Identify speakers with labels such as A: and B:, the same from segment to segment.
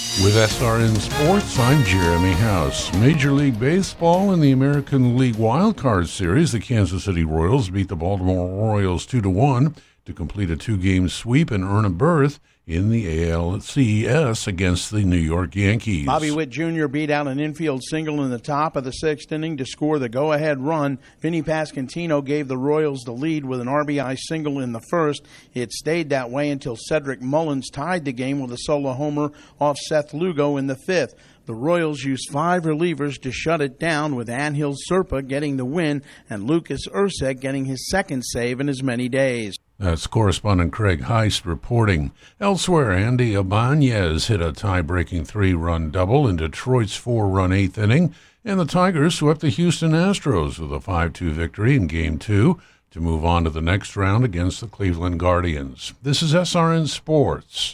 A: With SRN Sports, I'm Jeremy House. Major League Baseball in the American League Wildcard Series, the Kansas City Royals beat the Baltimore Orioles 2-1 to complete a two-game sweep and earn a berth in the ALCS against the New York Yankees.
B: Bobby Witt Jr. beat out an infield single in the top of the sixth inning to score the go-ahead run. Vinny Pasquantino gave the Royals the lead with an RBI single in the first. It stayed that way until Cedric Mullins tied the game with a solo homer off Seth Lugo in the fifth. The Royals used 5 relievers to shut it down, with Anhil Serpa getting the win and Lucas Ursek getting his second save in as many days.
A: That's correspondent Craig Heist reporting. Elsewhere, Andy Ibanez hit a tie-breaking 3-run double in Detroit's 4-run eighth inning, and the Tigers swept the Houston Astros with a 5-2 victory in Game 2 to move on to the next round against the Cleveland Guardians. This is SRN Sports.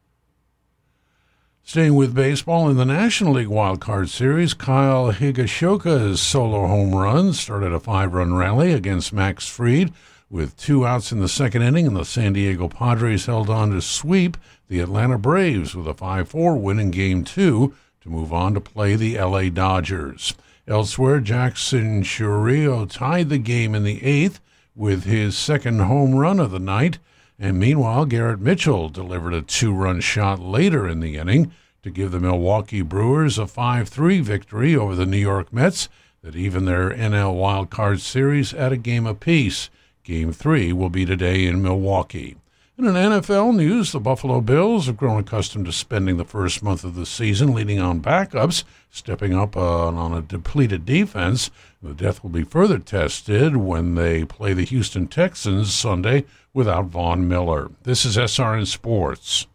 A: Staying with baseball in the National League Wildcard Series, Kyle Higashoka's solo home run started a 5-run rally against Max Fried. With 2 outs in the second inning, and the San Diego Padres held on to sweep the Atlanta Braves with a 5-4 win in Game 2 to move on to play the LA Dodgers. Elsewhere, Jackson Chourio tied the game in the 8th with his second home run of the night, and meanwhile, Garrett Mitchell delivered a 2-run shot later in the inning to give the Milwaukee Brewers a 5-3 victory over the New York Mets that evened their NL Wildcard Series at a game apiece. Game 3 will be today in Milwaukee. And in NFL news, the Buffalo Bills have grown accustomed to spending the first month of the season leaning on backups, stepping up on a depleted defense. The depth will be further tested when they play the Houston Texans Sunday without Von Miller. This is SRN Sports.